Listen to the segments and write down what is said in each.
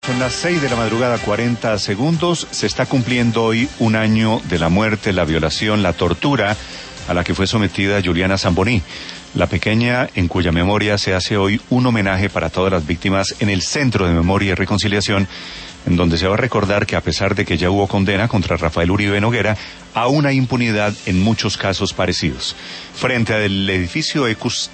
Son las 6 de la madrugada, 40 segundos. Se está cumpliendo hoy un año de la muerte, la violación, la tortura a la que fue sometida Juliana Zamboní, la pequeña en cuya memoria se hace hoy un homenaje para todas las víctimas en el Centro de Memoria y Reconciliación, en donde se va a recordar que a pesar de que ya hubo condena contra Rafael Uribe Noguera, aún hay impunidad en muchos casos parecidos. Frente al edificio Ecus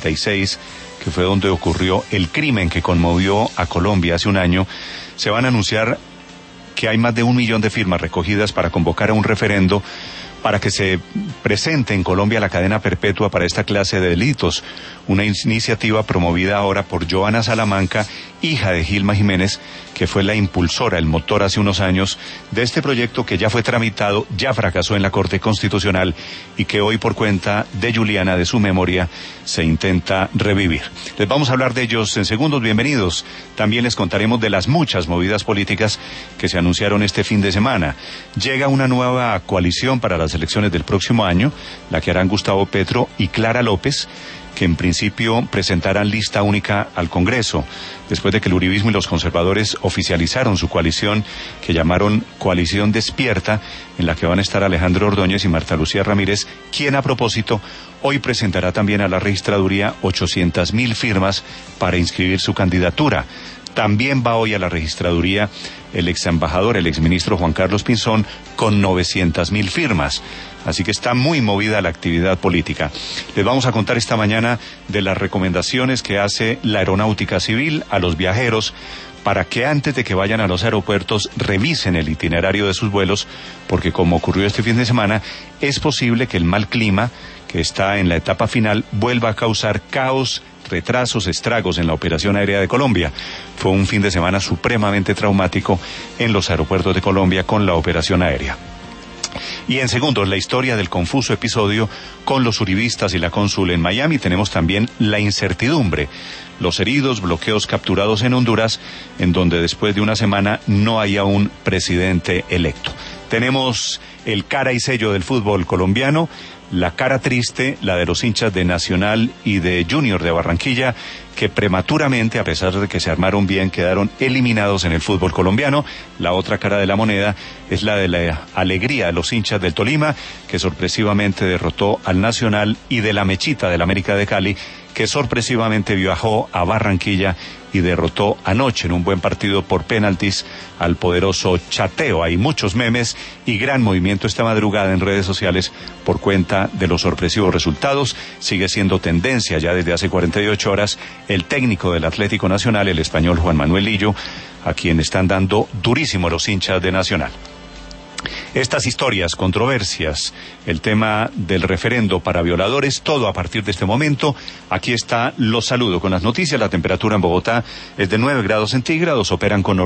66, que fue donde ocurrió el crimen que conmovió a Colombia hace un año, se van a anunciar que hay más de 1 millón de firmas recogidas para convocar a un referendo para que se presente en Colombia la cadena perpetua para esta clase de delitos, una iniciativa promovida ahora por Joana Salamanca, hija de Gilma Jiménez, que fue la impulsora, el motor hace unos años de este proyecto que ya fue tramitado, ya fracasó en la Corte Constitucional y que hoy por cuenta de Juliana, de su memoria, se intenta revivir. Les vamos a hablar de ellos en segundos, bienvenidos. También les contaremos de las muchas movidas políticas que se anunciaron este fin de semana. Llega una nueva coalición para las elecciones del próximo año, la que harán Gustavo Petro y Clara López, que en principio presentarán lista única al Congreso, después de que el uribismo y los conservadores oficializaron su coalición, que llamaron Coalición Despierta, en la que van a estar Alejandro Ordóñez y Marta Lucía Ramírez, quien a propósito hoy presentará también a la registraduría 800.000 firmas para inscribir su candidatura. También va hoy a la registraduría el exembajador, el exministro Juan Carlos Pinzón, con 900.000 firmas. Así que está muy movida la actividad política. Les vamos a contar esta mañana de las recomendaciones que hace la Aeronáutica Civil a los viajeros para que antes de que vayan a los aeropuertos revisen el itinerario de sus vuelos, porque como ocurrió este fin de semana, es posible que el mal clima, que está en la etapa final, vuelva a causar caos, retrasos, estragos en la operación aérea de Colombia. Fue un fin de semana supremamente traumático en los aeropuertos de Colombia con la operación aérea. Y en segundos, la historia del confuso episodio con los uribistas y la cónsul en Miami. Tenemos también la incertidumbre, los heridos, bloqueos capturados en Honduras, en donde después de una semana no hay aún presidente electo. Tenemos el cara y sello del fútbol colombiano, la cara triste, la de los hinchas de Nacional y de Junior de Barranquilla, que prematuramente, a pesar de que se armaron bien, quedaron eliminados en el fútbol colombiano. La otra cara de la moneda es la de la alegría de los hinchas del Tolima, que sorpresivamente derrotó al Nacional, y de la Mechita del América de Cali, que sorpresivamente viajó a Barranquilla y derrotó anoche en un buen partido por penaltis al poderoso Chateo. Hay muchos memes y gran movimiento esta madrugada en redes sociales por cuenta de los sorpresivos resultados. Sigue siendo tendencia ya desde hace 48 horas el técnico del Atlético Nacional, el español Juan Manuel Lillo, a quien están dando durísimo los hinchas de Nacional. Estas historias, controversias, el tema del referendo para violadores, todo a partir de este momento. Aquí está, los saludo con las noticias. La temperatura en Bogotá es de 9 grados centígrados, operan con